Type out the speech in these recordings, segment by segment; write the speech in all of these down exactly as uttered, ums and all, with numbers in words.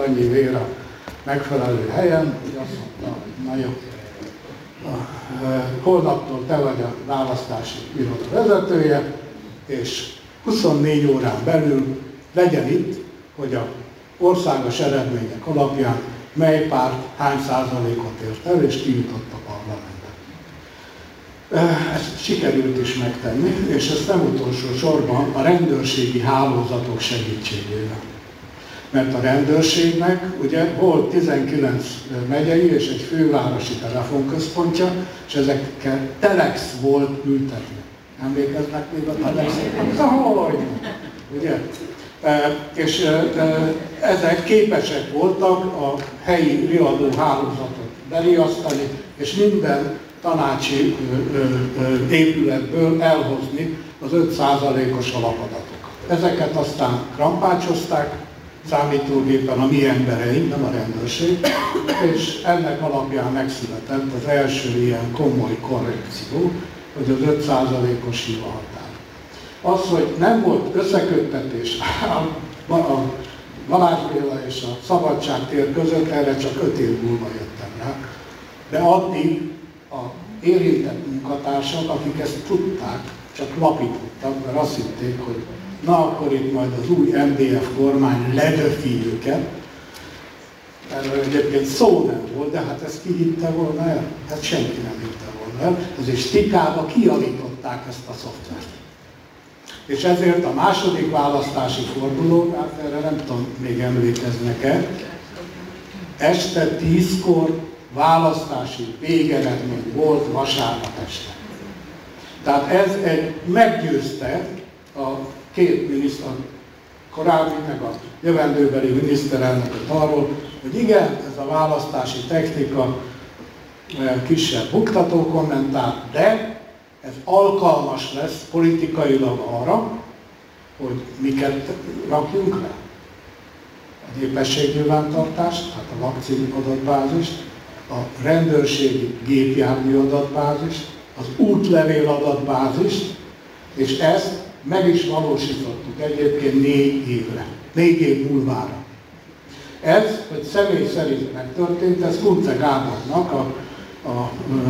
annyi vér a megfelelő helyen, hogy azt mondta, hogy na jó, holnaptól te vagy a választási iroda vezetője, és huszonnégy órán belül legyen itt, hogy a országos eredmények alapján mely párt hány százalékot ért el, és kijutott a parlamentbe. Ezt sikerült is megtenni, és ezt nem utolsó sorban a rendőrségi hálózatok segítségével. Mert a rendőrségnek ugye volt tizenkilenc megyei és egy fővárosi telefonközpontja, és ezekkel telex volt ültetve. Emlékeznek még a telexekre? Ahogy! Ugye? E, és e, ezek képesek voltak a helyi riadó hálózatot beriasztani, és minden tanácsi ö, ö, épületből elhozni az öt százalékos alapadatok. Ezeket aztán krampácsozták számítógépen a mi embereink, nem a rendőrség, és ennek alapján megszületett az első ilyen komoly korrekció, hogy az öt százalékos hibahatár. Az, hogy nem volt összeköttetés a Balázs Béla és a Szabadságtér között, erre csak öt év múlva jöttem rá. De addig a érintett munkatársak, akik ezt tudták, csak lapítottak, mert azt hitték, hogy na akkor itt majd az új em dé ef kormány ledöfi őket. Erről egyébként szó nem volt, de hát ezt ki hitte volna el? Hát senki nem hitte volna el. Ezért stikába kijavították ezt a szoftvert. És ezért a második választási forduló, hát erre nem tudom, még emlékeznek-e, este tízkor választási végeredmény volt vasárnap este. Tehát ez egy meggyőzte a két miniszter, korábbi meg a jövendőbeli miniszterelnököt arról, hogy igen, ez a választási technika kisebb buktató kommentár, de ez alkalmas lesz politikailag arra, hogy miket rakjunk le. A népességnyilvántartást, hát a vakcin adatbázist, a rendőrségi gépjármű adatbázist, az útlevél adatbázist, és ezt meg is valósítottuk egyébként négy évre, négy év múlvára. Ez, hogy személy szerint megtörtént, ez Kunce Gábornak, a, a,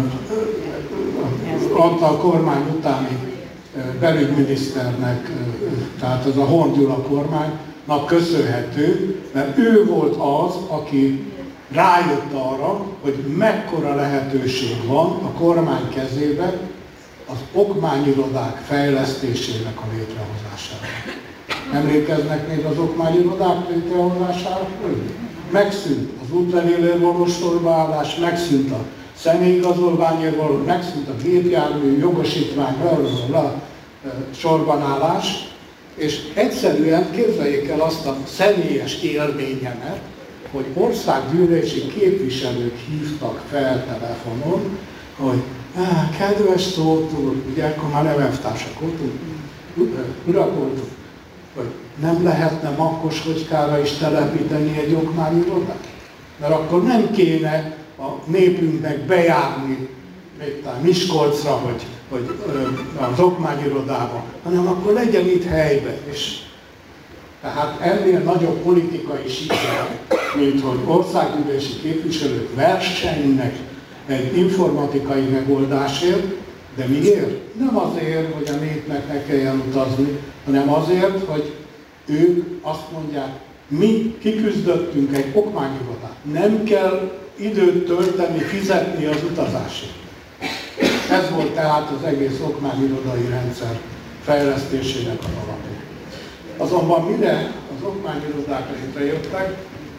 a, a kormány utáni belügyminiszternek, tehát az a Horn Gyula kormánynak köszönhető, mert ő volt az, aki rájött arra, hogy mekkora lehetőség van a kormány kezébe az okmányirodák fejlesztésének a létrehozására. Emlékeznek még az okmányirodák létrehozására? Megszűnt az útlevélért való sorbaállás, megszűnt a személyigazolványért való, megszűnt a gépjármű, jogosítvány, blablabla, sorbanállás, és egyszerűen képzeljék el azt a személyes élményemet, hogy országgyűlési képviselők hívtak fel telefonon, hogy kedves Tóth, ugye akkor már nem elvtársak voltunk, urak voltunk, hogy nem lehetne Makoshogykára is telepíteni egy okmányirodát? Mert akkor nem kéne a népünknek bejárni Miskolcra, hogy, hogy az okmányirodába, hanem akkor legyen itt helyben. És tehát ennél nagyobb politikai siker, mint hogy országgyűlési képviselők versenynek egy informatikai megoldásért, de miért? Nem azért, hogy a népnek ne kelljen utazni, hanem azért, hogy ők azt mondják, mi kiküzdöttünk egy okmányirodát, nem kell időt tölteni, fizetni az utazásért. Ez volt tehát az egész okmányirodai rendszer fejlesztésének az alapja. Azonban mire az okmányirodák létrejöttek,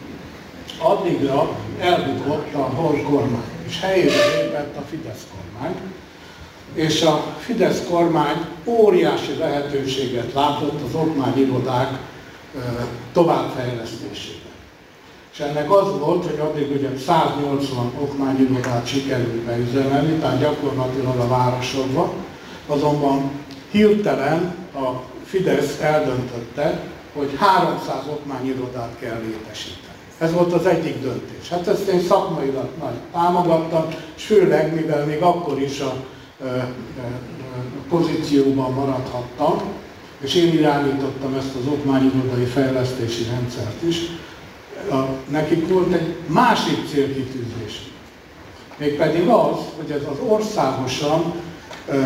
addigra elbukott a Horn kormány, és helyére lépett a Fidesz kormány, és a Fidesz kormány óriási lehetőséget látott az okmányirodák továbbfejlesztésében. És ennek az volt, hogy addig ugye száznyolcvan okmányirodát sikerült beüzemelni, tehát gyakorlatilag a városokban, azonban hirtelen a Fidesz eldöntötte, hogy háromszáz okmányirodát kell létesíteni. Ez volt az egyik döntés. Hát ezt én szakmailag nagy támogattam, és főleg, mivel még akkor is a, a, a pozícióban maradhattam, és én irányítottam ezt az okmányirodai fejlesztési rendszert is, a, nekik volt egy másik célkitűzés. Mégpedig az, hogy ez az országosan ö,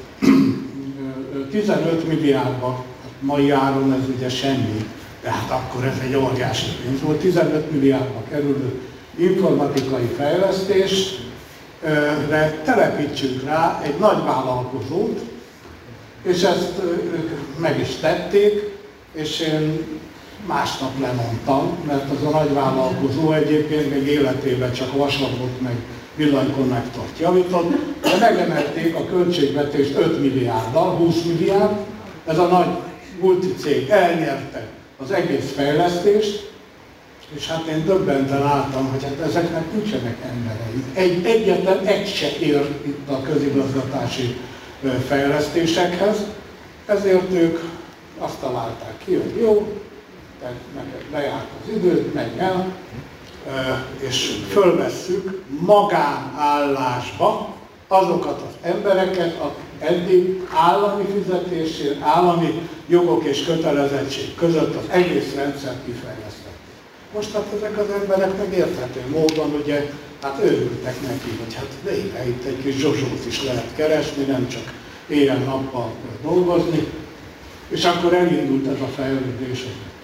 tizenöt milliárdba, mai áron ez ugye semmi, de hát akkor ez egy óriási pénz volt, tizenöt milliárdba kerülő informatikai fejlesztésre telepítsünk rá egy nagy vállalkozót, és ezt ők meg is tették, és én másnap lemondtam, mert az a nagy vállalkozó egyébként még életében csak vasabot meg villanykonnektort javított, de megemelték a költségvetést öt milliárddal, húsz milliárd, ez a nagy multicég elnyerte az egész fejlesztést, és hát én döbbenten álltam, hogy hát ezeknek nincsenek emberei. Egy, egyetlen egy se ér itt a közigazgatási fejlesztésekhez, ezért ők azt találták ki, hogy jó, neked lejárt az időt, menj el, és fölvesszük magánállásba azokat az embereket, akik eddig állami fizetésért, állami jogok és kötelezettség között az egész rendszert kifejlesztették. Most hát ezek az emberek meg érthető módon ugye, hát örültek neki, hogy hát végre itt egy kis zsozsót is lehet keresni, nem csak éjjel-nappal dolgozni, és akkor elindult ez a fejlődés.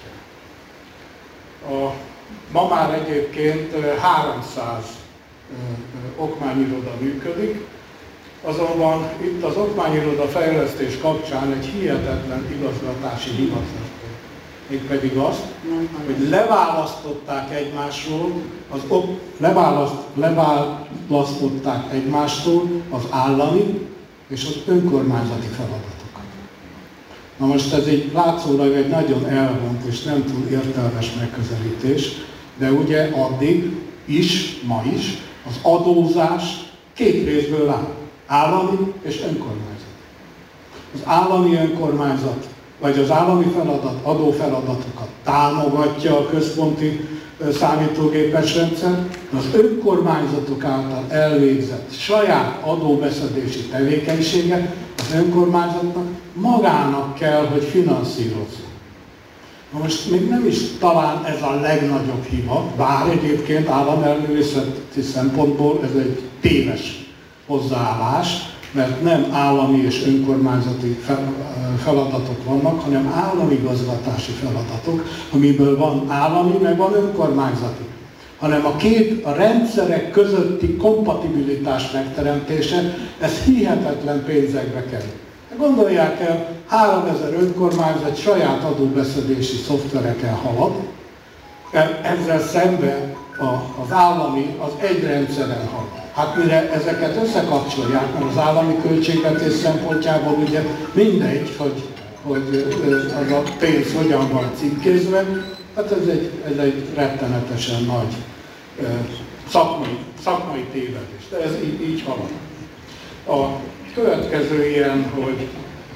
A, ma már egyébként háromszáz okmányiroda működik, azonban itt az okmányiroda fejlesztés kapcsán egy hihetetlen igazgatási hiba történt. Mégpedig azt, hogy leválasztották egymásról, az ok, leválaszt, leválasztották egymástól az állami és az önkormányzati feladatokat. Na most ez egy látszólag egy nagyon elvont és nem túl értelmes megközelítés, de ugye addig is, ma is, az adózás két részből áll. Állami és önkormányzat. Az állami önkormányzat, vagy az állami feladat, adófeladatokat támogatja a központi számítógépes rendszer, de az önkormányzatok által elvégzett saját adóbeszedési tevékenységet az önkormányzatnak magának kell, hogy finanszírozzon. Na most még nem is talán ez a legnagyobb hiba, bár egyébként államellenőrzeti szempontból ez egy téves hozzáállás, mert nem állami és önkormányzati feladatok vannak, hanem állami gazdatási feladatok, amiből van állami, meg van önkormányzati. Hanem a két, a rendszerek közötti kompatibilitás megteremtése, ez hihetetlen pénzekbe kerül. Gondolják el, háromezer önkormányzat saját adóbeszedési szoftverekkel halad, ezzel szemben az állami az egy rendszeren halad. Hát mire ezeket összekapcsolják, mert az állami költségvetés szempontjából ugye mindegy, hogy, hogy az a pénz hogyan van címkézve, hát ez egy, ez egy rettenetesen nagy szakmai, szakmai tévedés, de ez így, így halad. A következő ilyen, hogy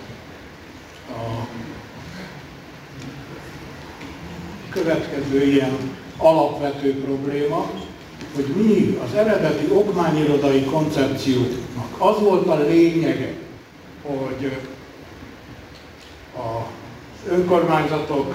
a következő ilyen alapvető probléma, hogy míg az eredeti okmányirodai koncepciónak az volt a lényege, hogy az önkormányzatok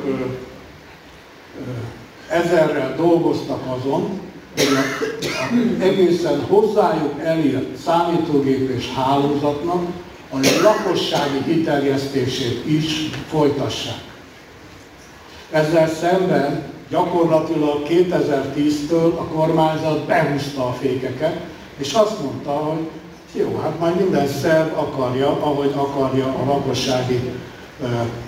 ezerrel dolgoztak azon, hogy az egészen hozzájuk elért számítógépes hálózatnak a lakossági kiterjesztését is folytassák. Ezzel szemben gyakorlatilag kétezer-tíztől a kormányzat behúzta a fékeket, és azt mondta, hogy jó, hát majd minden szerv akarja, ahogy akarja a lakossági ö, ö,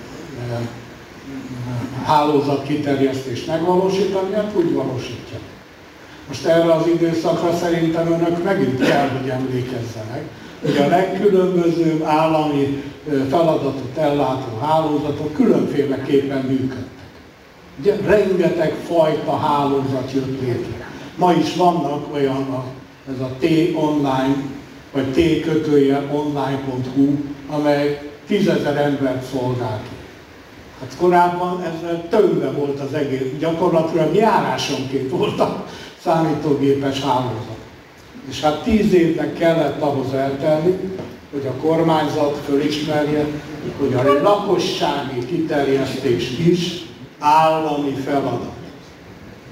hálózat kiterjesztést megvalósítani, hát úgy valósítja. Most erre az időszakra szerintem önök megint kell, hogy emlékezzenek, hogy a legkülönbözőbb állami feladatot ellátó hálózatok különféleképpen működtek. Ugye rengeteg fajta hálózat jött létre. Ma is vannak olyan, a, ez a T-online, vagy T-kötőjel online pont hu, amely tízezer embert szolgál ki. Hát korábban ezzel többe volt az egész, gyakorlatilag járásonként volt a számítógépes hálózat. És hát tíz évnek kellett ahhoz eltelni, hogy a kormányzat fölismerje, hogy a lakossági kiterjesztés is állami feladat.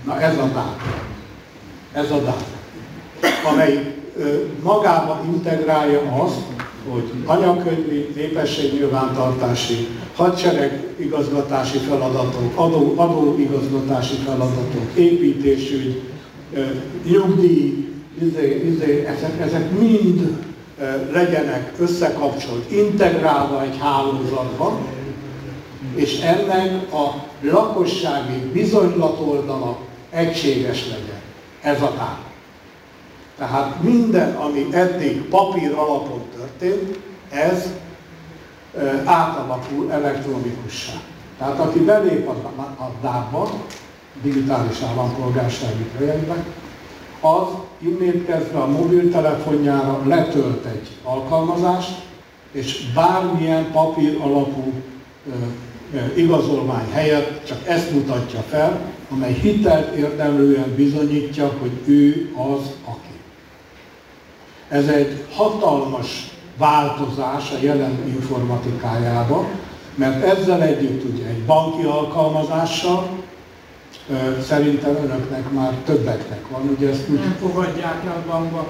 Na ez a dát. Ez a dát. Amely magába integrálja azt, hogy anyakönyvi, népességnyilvántartási, hadseregigazgatási feladatok, adó, adóigazgatási feladatok, építésügy, nyugdíj, izé, izé, ezek, ezek mind legyenek összekapcsolt, integrálva egy hálózatba, és ennek a lakossági bizonylatoldala egységes legyen. Ez a tár. Tehát minden, ami eddig papír alapon történt, ez átalakul elektronikussá. Tehát aki belép a dátba, digitális állampolgársági projektbe, az innét kezdve a mobiltelefonjára letölt egy alkalmazást, és bármilyen papír alapú igazolvány helyett csak ezt mutatja fel, amely hitelt érdemlően bizonyítja, hogy ő az, aki. Ez egy hatalmas változás a jelen informatikájában, mert ezzel együtt ugye egy banki alkalmazással szerintem önöknek már többeknek van, ugye ezt úgy... Nem fogadják el a bankba.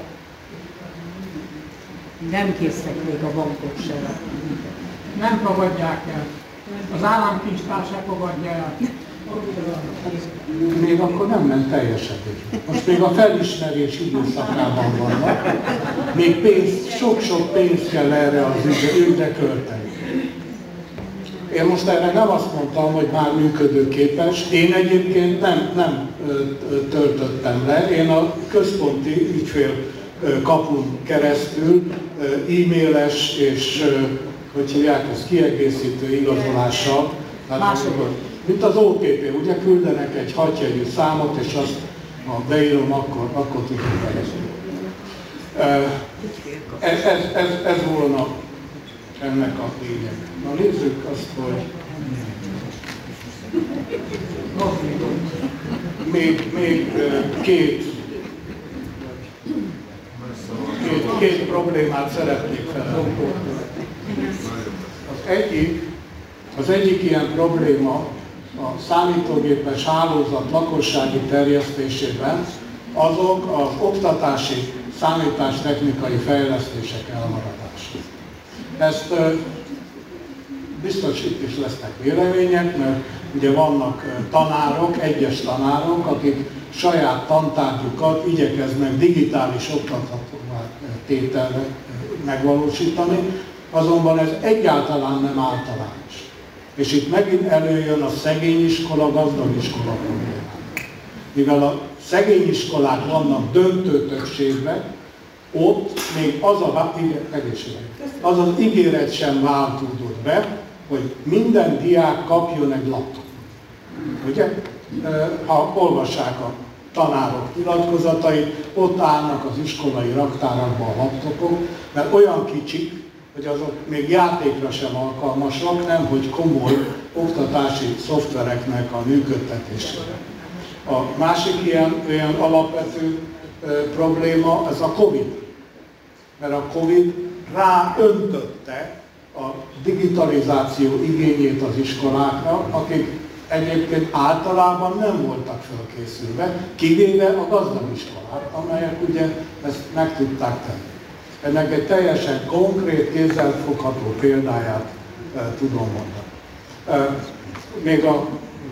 Nem késznek még a bankok sem. Nem fogadják el. Az államkincstár se fogadja el. Még akkor nem ment teljesen. Most még a felismerés időszakában vannak. Még pénz, sok-sok pénzt kell erre az ügyre költeni. Én most erre nem azt mondtam, hogy már működőképes. Én egyébként nem, nem töltöttem le. Én a központi ügyfél kapun keresztül e-mailes és, hogy hívják ezt, kiegészítő igazolással. Mint az o té pé, ugye küldenek egy hatjegyű számot, és azt, ha beírom, akkor, akkor tudjuk bevezetni. Ez, ez, ez, ez volna ennek a lényeg. Na nézzük azt, hogy még, még két, két, két problémát szeretnék felelni. Az egyik, az egyik ilyen probléma a számítógépes hálózat lakossági terjesztésében azok az oktatási számítástechnikai fejlesztések elmaradása. Ezt biztos itt is lesznek vélemények, mert ugye vannak tanárok, egyes tanárok, akik saját tantárgyukat igyekeznek digitális oktathatóvá tételre megvalósítani, azonban ez egyáltalán nem általános. És itt megint előjön a szegény iskola, gazdag iskola problémája. Mivel a szegény iskolák vannak döntő többségben, ott még az a, az, az ígéret sem váltódott be, hogy minden diák kapjon egy laptopot. Ugye? Ha olvassák a tanárok nyilatkozatait, ott állnak az iskolai raktárakban a laptopok, mert olyan kicsik, hogy azok még játékra sem alkalmasak, nem hogy komoly oktatási szoftvereknek a működtetésére. A másik ilyen, ilyen alapvető e, probléma, ez a Covid. Mert a Covid ráöntötte a digitalizáció igényét az iskolákra, akik egyébként általában nem voltak felkészülve, kivéve a gazdag iskolák, amelyek ugye ezt meg tudták tenni. Ennek egy teljesen konkrét, kézzelfogható példáját e, tudom mondani. E, még a,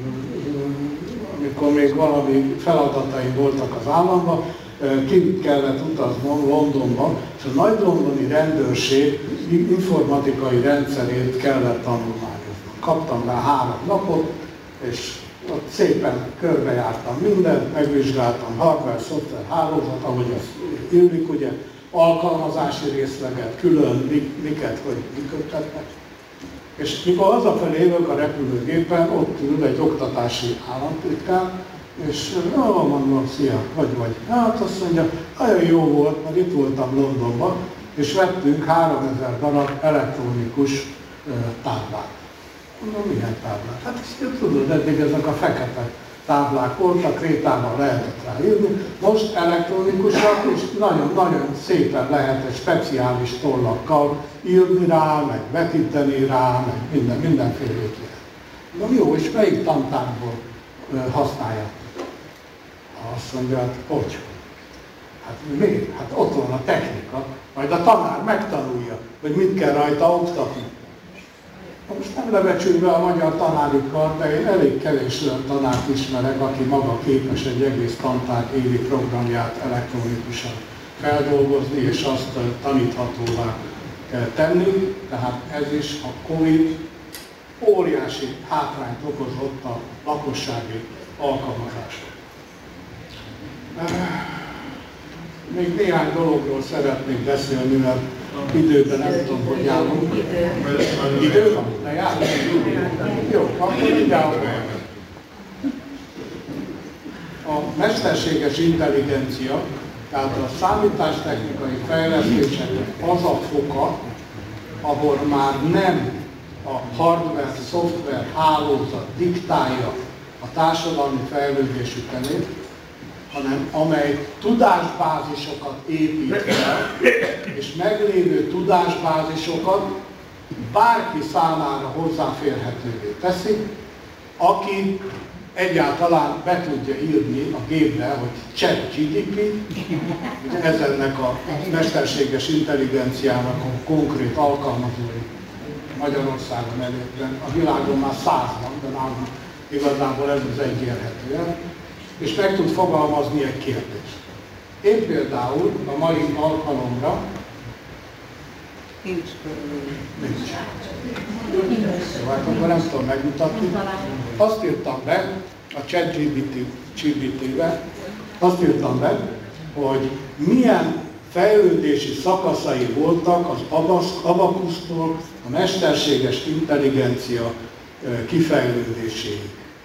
amikor még valami feladataim voltak az államban, e, ki kellett utaznom Londonba, és a nagy londoni rendőrség informatikai rendszerét kellett tanulmányoznom. Kaptam rá három napot, és ott szépen körbejártam mindent, megvizsgáltam hardware, szoftver, hálózat, ahogy az illik, ugye, alkalmazási részleget, külön miket, hogy működtetnek. És mikor hazafelé jövök a repülőgépen, ott ül egy oktatási államtitkár, és ah, mondom, szia, hogy vagy? Hát azt mondja, nagyon jó volt, mert itt voltam Londonban, és vettünk háromezer darab elektronikus uh, táblát. Mondom, milyen táblát? Hát ezt tudod, eddig ezek a fekete táblák voltak, krétában lehetett rá írni, most elektronikusak, és nagyon-nagyon szépen lehet egy speciális tollakkal írni rá, meg vetíteni rá, meg minden, mindenfélét lehet. Na jó, és melyik tantárból használják? Azt mondja, hát hogy? Hát miért? Hát ott van a technika, majd a tanár megtanulja, hogy mit kell rajta oktatni. Most nem lebecsülve a magyar tanári kar, de én elég kevés olyan tanárt ismerek, aki maga képes egy egész tantárgy évi programját elektronikusan feldolgozni, és azt taníthatóvá tenni. Tehát ez is a Covid óriási hátrányt okozott a lakossági alkalmazásra. Még néhány dologról szeretnék beszélni, mert időben nem tudom, hogy járunk. Idő van? Ne járunk? Jó, akkor mindjárt. A mesterséges intelligencia, tehát a számítástechnikai fejlesztéseknek az a foka, ahol már nem a hardware, szoftver, hálózat diktálja a társadalmi fejlődés ütemét, hanem amely tudásbázisokat épít fel, és meglévő tudásbázisokat bárki számára hozzáférhetővé teszi, aki egyáltalán be tudja írni a gépbe, hogy ChatGPT, ez ennek a mesterséges intelligenciának a konkrét alkalmazói Magyarországon elérben. A világon már száz van, de nálunk igazából ez az egy érhető el, és meg tud fogalmazni egy kérdést. Én például a mai alkalomra Nincs. nincs. Jó, hát akkor nem tudom megmutatni. Azt írtam be a ChatGPT-be, azt írtam be, hogy milyen fejlődési szakaszai voltak az abakusztól a mesterséges intelligencia kifejlődéséig.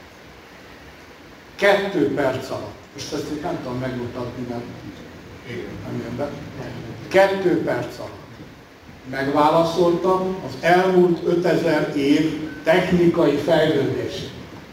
Kettő perc alatt. Most ezt itt nem tudom megmutatni, mert nem jön be. Kettő perc alatt megválaszoltam az elmúlt ötezer év technikai fejlődését.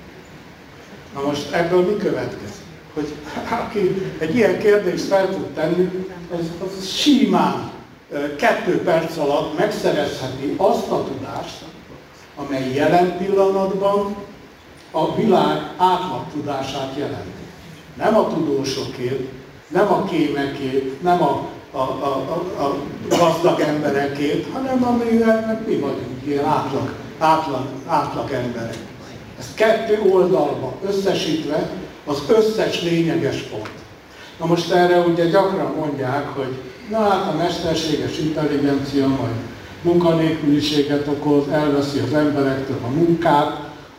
Na most ebből mi következik? Hogy aki egy ilyen kérdést fel tud tenni, az, az simán kettő perc alatt megszerezheti azt a tudást, amely jelen pillanatban a világ átlag tudását jelenti. Nem a tudósokét, nem a kémekét, nem a, a, a, a, a gazdag emberekét, hanem amivel mi vagyunk, ilyen átlag, átlag, átlag emberek. Ez kettő oldalba összesítve az összes lényeges pont. Na most erre ugye gyakran mondják, hogy na hát a mesterséges intelligencia majd munkanélküliséget okoz, elveszi az emberektől a munkát,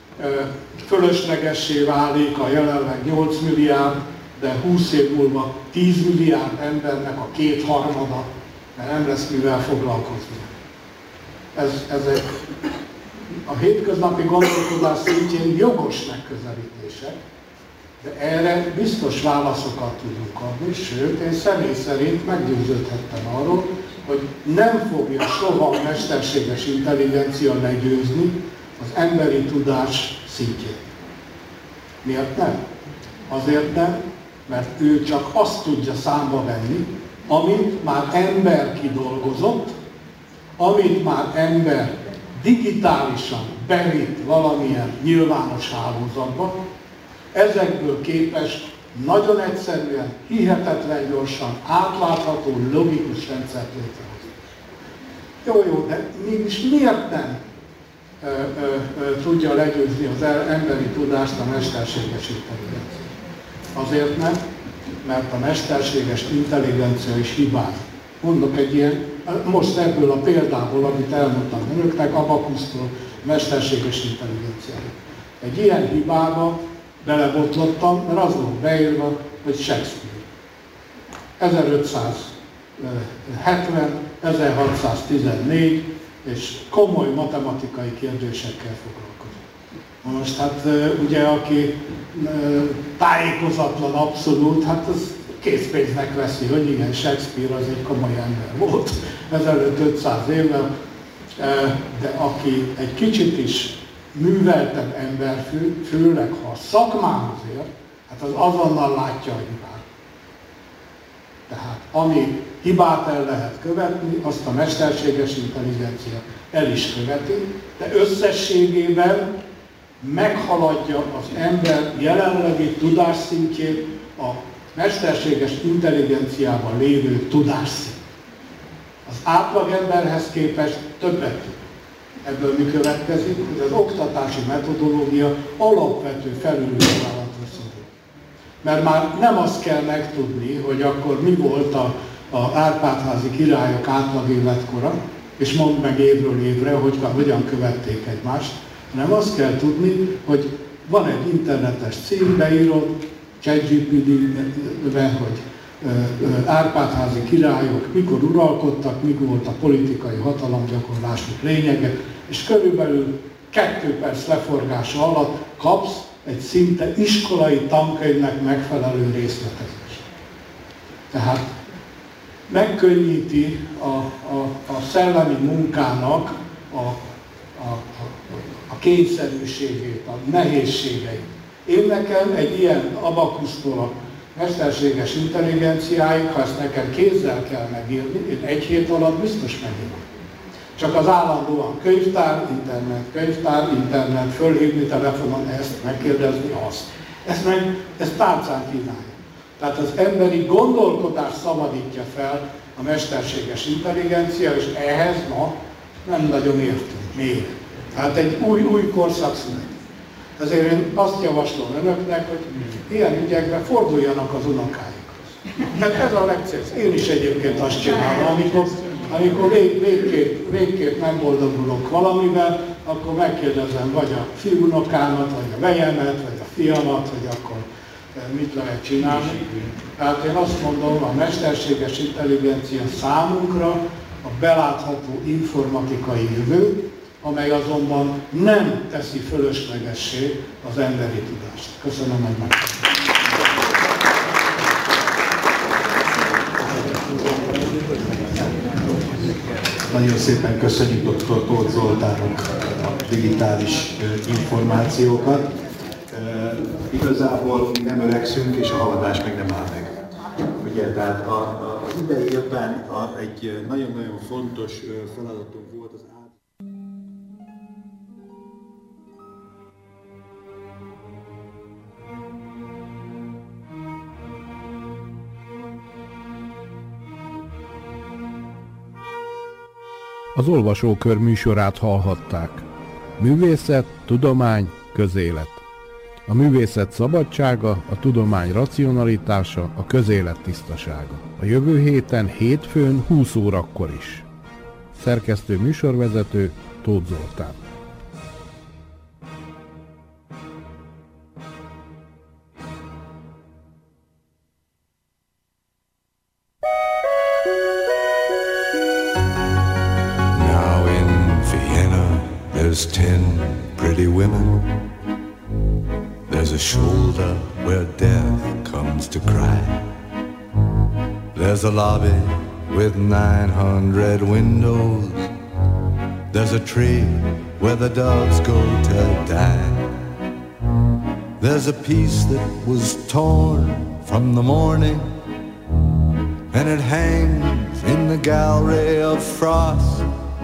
fölöslegessé válik a jelenleg nyolc milliárd, de húsz év múlva tíz milliárd embernek a kétharmada, mert nem lesz mivel foglalkozni. Ez, ez egy, a hétköznapi gondolkodás szintjén jogos megközelítések, de erre biztos válaszokat tudunk adni, sőt, én személy szerint meggyőződhettem arról, hogy nem fogja soha a mesterséges intelligencia legyőzni az emberi tudás szintjét. Miért nem? Azért nem, mert ő csak azt tudja számba venni, amit már ember kidolgozott, amit már ember digitálisan bevitt valamilyen nyilvános hálózatba, ezekből képes nagyon egyszerűen, hihetetlen gyorsan, átlátható, logikus rendszert létrehozni. Jó, jó, de mégis miért nem ö, ö, ö, tudja legyőzni az emberi tudást a mesterséges intelligencia? Azért nem, mert a mesterséges intelligencia is hibáz. Mondok egy ilyen, most ebből a példából, amit elmondtam önöknek, abakusztól mesterséges intelligenciára. Egy ilyen hibába belebotlottam, mert az volt beírva, hogy Shakespeare. ezerötszázhetven ezerhatszáztizennégy, és komoly matematikai kérdésekkel foglalkozott. Most hát ugye, aki tájékozatlan abszolút, hát az készpénznek veszi, hogy igen, Shakespeare az egy komoly ember volt ezelőtt ötszáz évvel, de aki egy kicsit is műveltebb ember, fő, főleg ha a szakmához ér, hát az azonnal látja a hibát. Tehát ami hibát el lehet követni, azt a mesterséges intelligencia el is követi, de összességében meghaladja az ember jelenlegi tudásszintjét a mesterséges intelligenciában lévő tudásszint. Az átlagemberhez képest többet tud. Ebből mi következik, hogy az oktatási metodológia alapvető felülvizsgálatra szorul. Mert már nem azt kell megtudni, hogy akkor mi volt a, a Árpád-házi királyok átlag életkora, és mondd meg évről évre, hogy hogyan követték egymást, hanem azt kell tudni, hogy van egy internetes cím, beírod, ChatGPT-be, hogy Árpád-házi királyok mikor uralkodtak, mikor volt a politikai hatalomgyakorlásuk lényege, és körülbelül kettő perc leforgása alatt kapsz egy szinte iskolai tankönyvnek megfelelő részletezést. Tehát megkönnyíti a, a, a szellemi munkának a, a, a, a kényszerűségét, a nehézségeit. Én nekem egy ilyen abakusztól a mesterséges intelligenciáig, ha ezt nekem kézzel kell megírni, én egy hét alatt biztos megírom. Csak az állandóan könyvtár, internet, könyvtár, internet, fölhívni telefonon ezt, megkérdezni azt. Ezt meg, ezt tárcán kínálja. Tehát az emberi gondolkodás szabadítja fel a mesterséges intelligencia, és ehhez ma nem nagyon értünk még. Tehát egy új, új korszak születik. Ezért én azt javaslom önöknek, hogy ilyen ügyekben forduljanak az unokáikhoz. Tehát ez a legcélszerűbb. Én is egyébként azt csinálom, amikor, amikor vég, végképp, végképp nem boldogulok valamivel, akkor megkérdezem vagy a fiúnokámat, vagy a vejemet, vagy a fiamat, hogy akkor mit lehet csinálni. Tehát én azt mondom, a mesterséges intelligencia számunkra a belátható informatikai jövő, amely azonban nem teszi fölöslegessé az emberi tudást. Köszönöm, hogy meghallgattak. Nagyon szépen köszönjük doktor Tóth Zoltánnak a digitális információkat. Igazából nem öregszünk, és a haladás még nem áll meg. Ugye, tehát a, a, az idei évben a, egy nagyon-nagyon fontos feladatunk volt az át... Az Olvasókör műsorát hallhatták. Művészet, tudomány, közélet. A művészet szabadsága, a tudomány racionalitása, a közélet tisztasága. A jövő héten hétfőn húsz órakor is. Szerkesztő műsorvezető Tóth Zoltán. Now in Vienna there's ten pretty women. There's a shoulder where death comes to cry. There's a lobby with nine hundred windows. There's a tree where the doves go to die. There's a piece that was torn from the morning, and it hangs in the gallery of frost.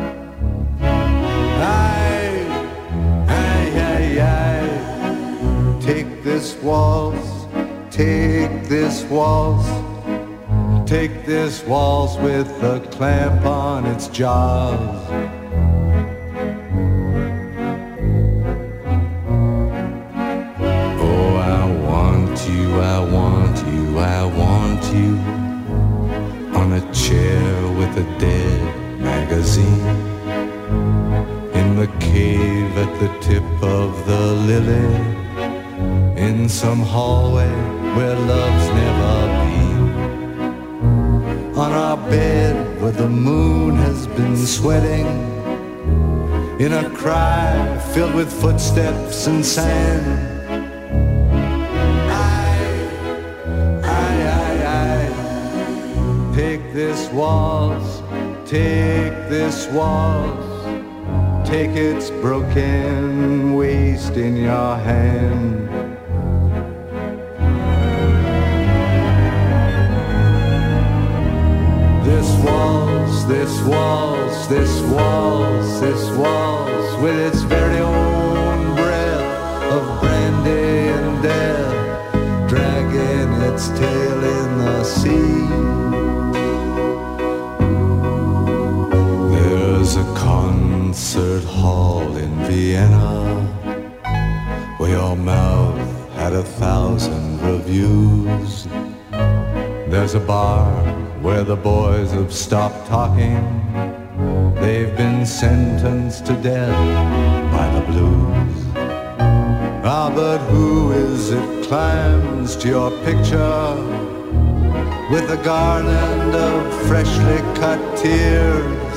Aye, aye, aye, aye. Take this waltz, take this waltz, take this waltz with a clamp on its jaws. Oh, I want you, I want you, I want you on a chair with a dead magazine in the cave at the tip of the lily, in some hallway where love's never been, on our bed where the moon has been sweating, in a cry filled with footsteps and sand. Aye, aye, aye, aye. Take this waltz, take this waltz, take its broken waist in your hand. This waltz, this waltz, this waltz, this waltz, with its very own breath of brandy and death, dragging its girl in the sea. There's a concert hall in Vienna where your mouth had a thousand reviews. There's a bar where the boys have stopped talking. They've been sentenced to death by the blues. Ah, but who is it climbs to your picture with a garland of freshly cut tears?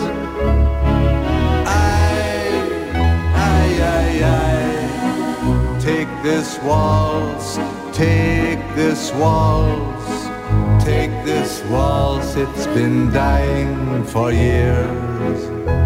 I, I, I, I, take this waltz, take this waltz, take this waltz, it's been dying for years.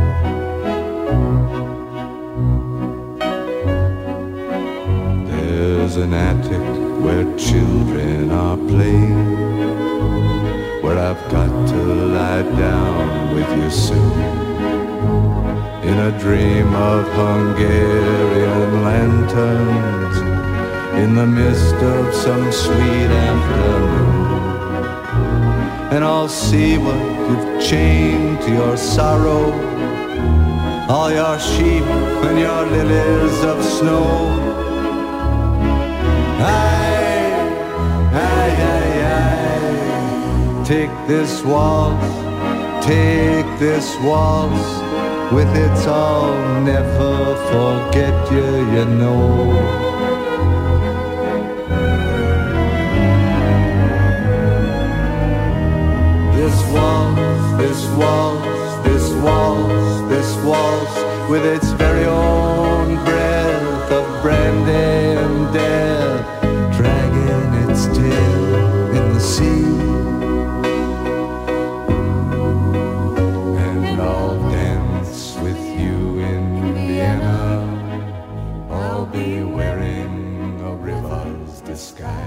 There's an attic where children are playing, where I've got to lie down with you soon, in a dream of Hungarian lanterns, in the mist of some sweet afternoon. And I'll see what you've chained to your sorrow, all your sheep and your lilies of snow. Aye, aye, aye, aye. Take this waltz, take this waltz, with its I'll never forget you, you know. This waltz, this waltz, this waltz, this waltz, with its very own breath of brandy and death, dragging its tail in the sea. And I'll dance with you in Vienna, I'll be wearing a river's disguise.